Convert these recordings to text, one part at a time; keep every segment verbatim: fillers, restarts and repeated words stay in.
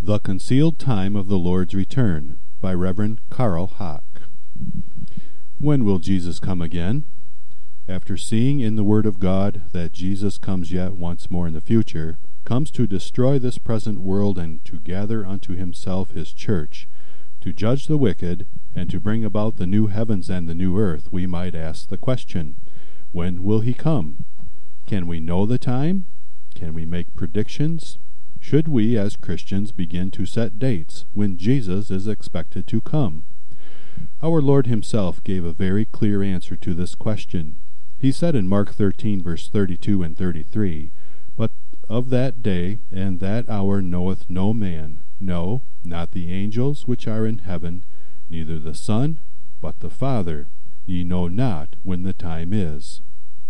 The Concealed Time of the Lord's Return by Reverend Carl Hock. When will Jesus come again? After seeing in the Word of God that Jesus comes yet once more in the future, comes to destroy this present world and to gather unto himself his church, to judge the wicked, and to bring about the new heavens and the new earth, we might ask the question, when will he come? Can we know the time? Can we make predictions? Should we, as Christians, begin to set dates when Jesus is expected to come? Our Lord himself gave a very clear answer to this question. He said in Mark thirteen, verse thirty-two and thirty-three, "But of that day and that hour knoweth no man, no, not the angels which are in heaven, neither the Son, but the Father. Ye know not when the time is."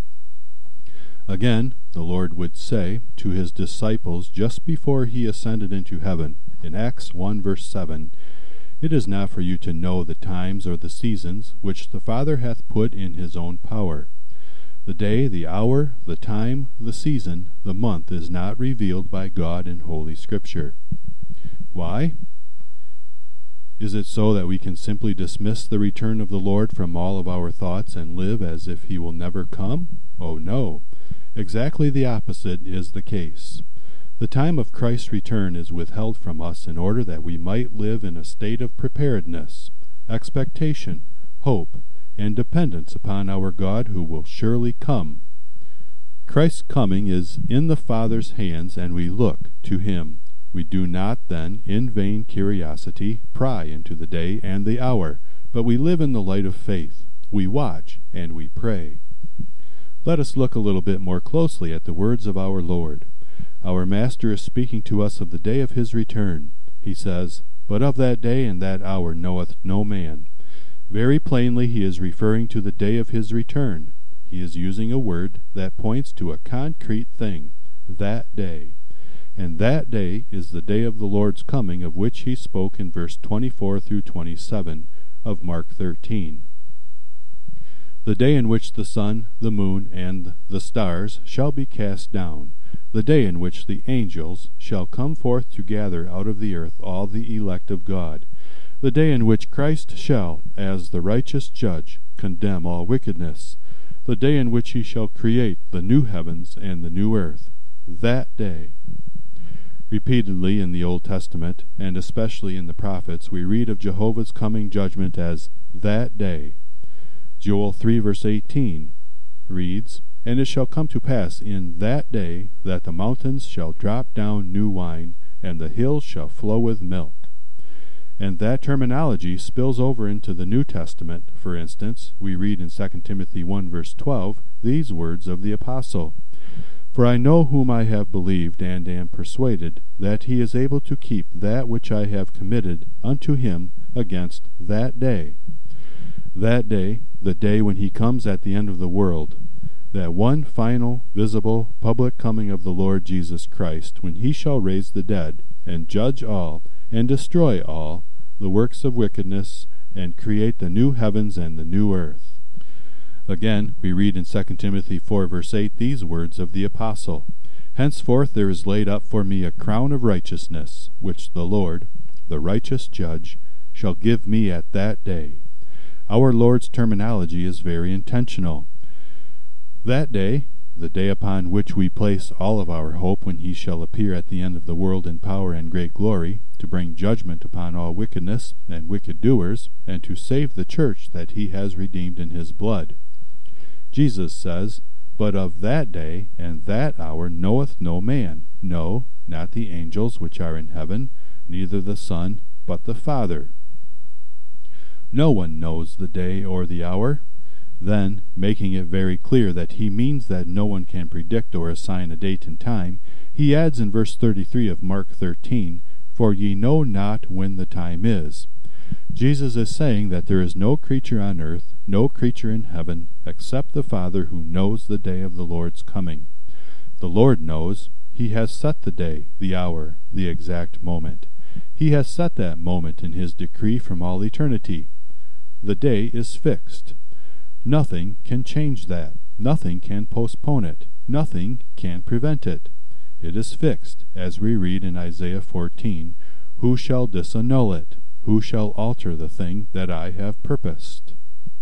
Again, the Lord would say to his disciples just before he ascended into heaven, in Acts one verse seven, "It is not for you to know the times or the seasons which the Father hath put in his own power. The day, the hour, the time, the season, the month is not revealed by God in Holy Scripture." Why? Is it so that we can simply dismiss the return of the Lord from all of our thoughts and live as if he will never come? Oh no. Exactly the opposite is the case. The time of Christ's return is withheld from us in order that we might live in a state of preparedness, expectation, hope, and dependence upon our God who will surely come. Christ's coming is in the Father's hands, and we look to him. We do not then, in vain curiosity, pry into the day and the hour, but we live in the light of faith. We watch and we pray. Let us look a little bit more closely at the words of our Lord. Our Master is speaking to us of the day of his return. He says, "But of that day and that hour knoweth no man." Very plainly he is referring to the day of his return. He is using a word that points to a concrete thing, that day. And that day is the day of the Lord's coming, of which he spoke in verse twenty-four through twenty-seven of Mark thirteen. "The day in which the sun, the moon, and the stars shall be cast down, the day in which the angels shall come forth to gather out of the earth all the elect of God, the day in which Christ shall, as the righteous judge, condemn all wickedness, the day in which he shall create the new heavens and the new earth, that day." Repeatedly in the Old Testament, and especially in the prophets, we read of Jehovah's coming judgment as that day. Joel three verse eighteen reads, "And it shall come to pass in that day that the mountains shall drop down new wine, and the hills shall flow with milk." And that terminology spills over into the New Testament. For instance, we read in Second Timothy one verse twelve these words of the Apostle, "For I know whom I have believed, and am persuaded that he is able to keep that which I have committed unto him against that day." That day, the day when he comes at the end of the world, that one final, visible, public coming of the Lord Jesus Christ, when he shall raise the dead, and judge all, and destroy all the works of wickedness, and create the new heavens and the new earth. Again, we read in Second Timothy four verse eight these words of the Apostle, "Henceforth there is laid up for me a crown of righteousness, which the Lord, the righteous judge, shall give me at that day." Our Lord's terminology is very intentional. That day, the day upon which we place all of our hope when he shall appear at the end of the world in power and great glory, to bring judgment upon all wickedness and wicked doers, and to save the church that he has redeemed in his blood. Jesus says, "But of that day and that hour knoweth no man, no, not the angels which are in heaven, neither the Son, but the Father." No one knows the day or the hour. Then, making it very clear that he means that no one can predict or assign a date and time, he adds in verse thirty-three of Mark thirteen, "For ye know not when the time is." Jesus is saying that there is no creature on earth, no creature in heaven, except the Father, who knows the day of the Lord's coming. The Lord knows. He has set the day, the hour, the exact moment. He has set that moment in his decree from all eternity. The day is fixed. Nothing can change that. Nothing can postpone it. Nothing can prevent it. It is fixed, as we read in Isaiah fourteen, Who shall disannul it? Who shall alter the thing that I have purposed?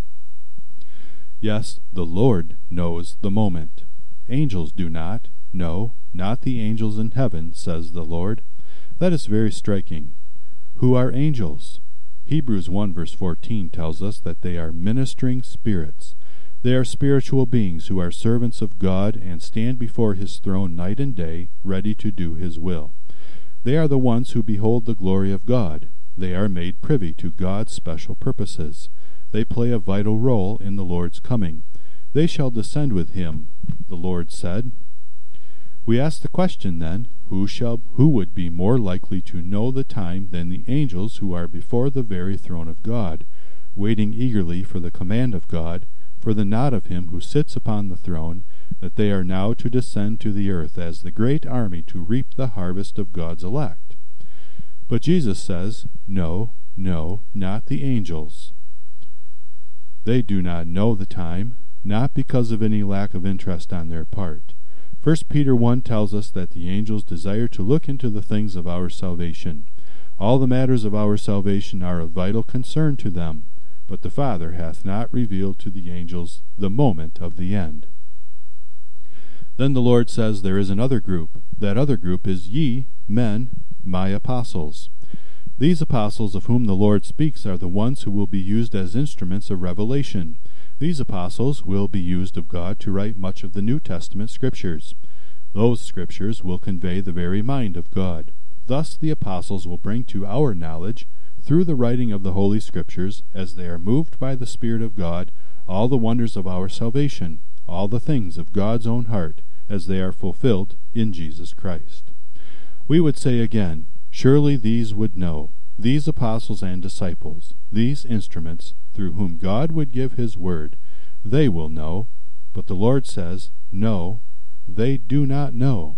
Yes, the Lord knows the moment. Angels do not. No, not the angels in heaven, says the Lord. That is very striking. Who are angels? Hebrews one verse fourteen tells us that they are ministering spirits. They are spiritual beings who are servants of God and stand before his throne night and day, ready to do his will. They are the ones who behold the glory of God. They are made privy to God's special purposes. They play a vital role in the Lord's coming. They shall descend with him, the Lord said. We ask the question then, who shall who would be more likely to know the time than the angels who are before the very throne of God, waiting eagerly for the command of God, for the nod of him who sits upon the throne, that they are now to descend to the earth as the great army to reap the harvest of God's elect. But Jesus says, no, no, not the angels. They do not know the time, not because of any lack of interest on their part. First Peter one tells us that the angels desire to look into the things of our salvation. All the matters of our salvation are of vital concern to them, but the Father hath not revealed to the angels the moment of the end. Then the Lord says there is another group. That other group is ye, men, my apostles. These apostles of whom the Lord speaks are the ones who will be used as instruments of revelation. These apostles will be used of God to write much of the New Testament scriptures. Those scriptures will convey the very mind of God. Thus the apostles will bring to our knowledge, through the writing of the Holy Scriptures, as they are moved by the Spirit of God, all the wonders of our salvation, all the things of God's own heart, as they are fulfilled in Jesus Christ. We would say again, surely these would know, these apostles and disciples, these instruments, through whom God would give his word, they will know, but the Lord says, no, they do not know.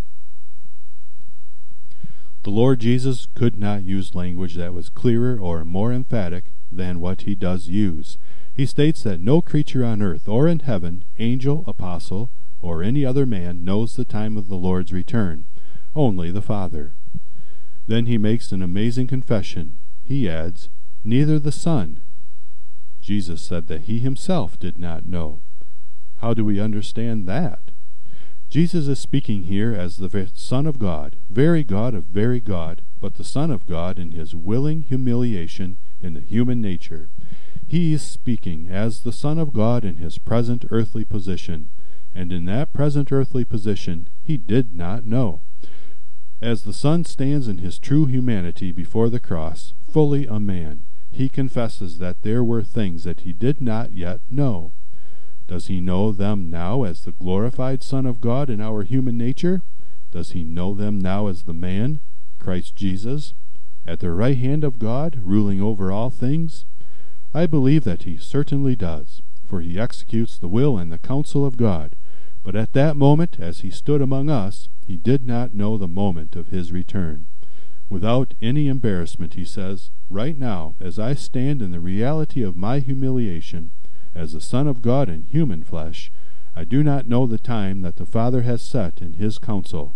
The Lord Jesus could not use language that was clearer or more emphatic than what he does use. He states that no creature on earth or in heaven, angel, apostle, or any other man knows the time of the Lord's return, only the Father. Then he makes an amazing confession. He adds, neither the Son. Jesus said that he himself did not know. How do we understand that? Jesus is speaking here as the Son of God, very God of very God, but the Son of God in his willing humiliation in the human nature. He is speaking as the Son of God in his present earthly position, and in that present earthly position he did not know. As the Son stands in his true humanity before the cross, fully a man, he confesses that there were things that he did not yet know. Does he know them now as the glorified Son of God in our human nature? Does he know them now as the man, Christ Jesus, at the right hand of God, ruling over all things? I believe that he certainly does, for he executes the will and the counsel of God. But at that moment, as he stood among us, he did not know the moment of his return. Without any embarrassment, he says, right now, as I stand in the reality of my humiliation, as the Son of God in human flesh, I do not know the time that the Father has set in his counsel.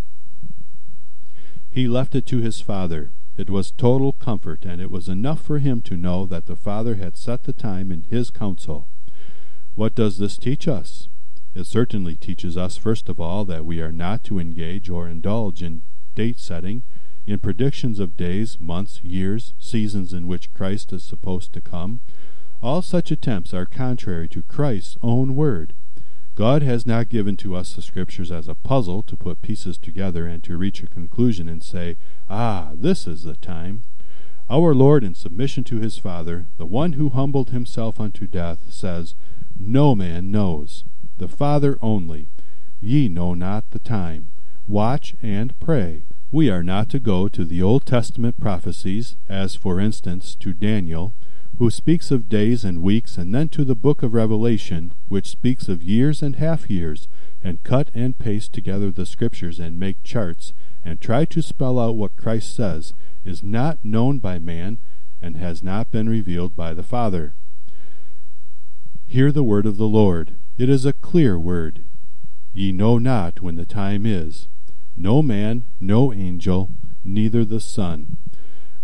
He left it to his Father. It was total comfort, and it was enough for him to know that the Father had set the time in his counsel. What does this teach us? It certainly teaches us, first of all, that we are not to engage or indulge in date-setting, in predictions of days, months, years, seasons in which Christ is supposed to come. All such attempts are contrary to Christ's own word. God has not given to us the Scriptures as a puzzle to put pieces together and to reach a conclusion and say, ah, this is the time. Our Lord, in submission to his Father, the one who humbled himself unto death, says, no man knows, the Father only. Ye know not the time. Watch and pray. We are not to go to the Old Testament prophecies, as for instance to Daniel, who speaks of days and weeks, and then to the book of Revelation, which speaks of years and half-years, and cut and paste together the Scriptures and make charts, and try to spell out what Christ says is not known by man, and has not been revealed by the Father. Hear the word of the Lord. It is a clear word. Ye know not when the time is. No man, no angel, neither the Son.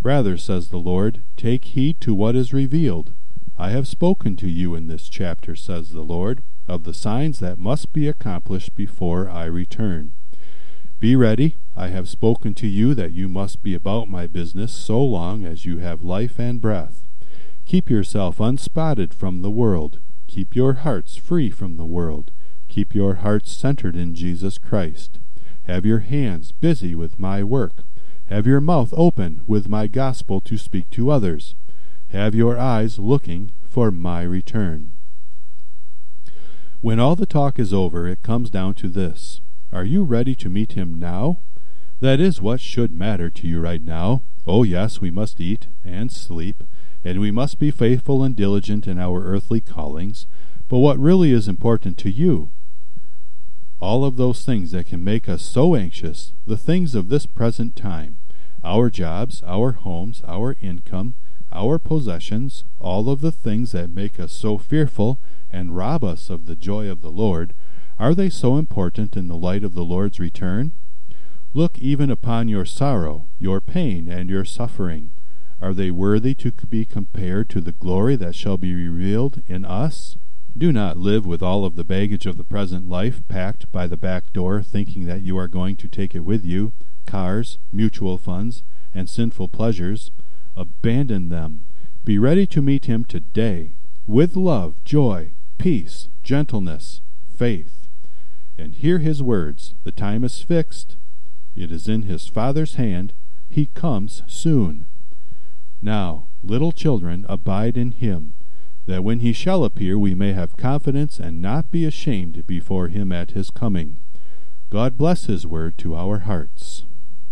Rather, says the Lord, take heed to what is revealed. I have spoken to you in this chapter, says the Lord, of the signs that must be accomplished before I return. Be ready. I have spoken to you that you must be about my business so long as you have life and breath. Keep yourself unspotted from the world. Keep your hearts free from the world. Keep your hearts centered in Jesus Christ. Have your hands busy with my work. Have your mouth open with my gospel to speak to others. Have your eyes looking for my return. When all the talk is over, it comes down to this. Are you ready to meet him now? That is what should matter to you right now. Oh yes, we must eat and sleep, and we must be faithful and diligent in our earthly callings. But what really is important to you? All of those things that can make us so anxious, the things of this present time, our jobs, our homes, our income, our possessions, all of the things that make us so fearful and rob us of the joy of the Lord, are they so important in the light of the Lord's return? Look even upon your sorrow, your pain, and your suffering. Are they worthy to be compared to the glory that shall be revealed in us? Do not live with all of the baggage of the present life packed by the back door, thinking that you are going to take it with you, cars, mutual funds, and sinful pleasures. Abandon them. Be ready to meet him today, with love, joy, peace, gentleness, faith. And hear his words. The time is fixed. It is in his Father's hand. He comes soon. Now, little children, abide in him, that when he shall appear we may have confidence and not be ashamed before him at his coming. God bless his word to our hearts.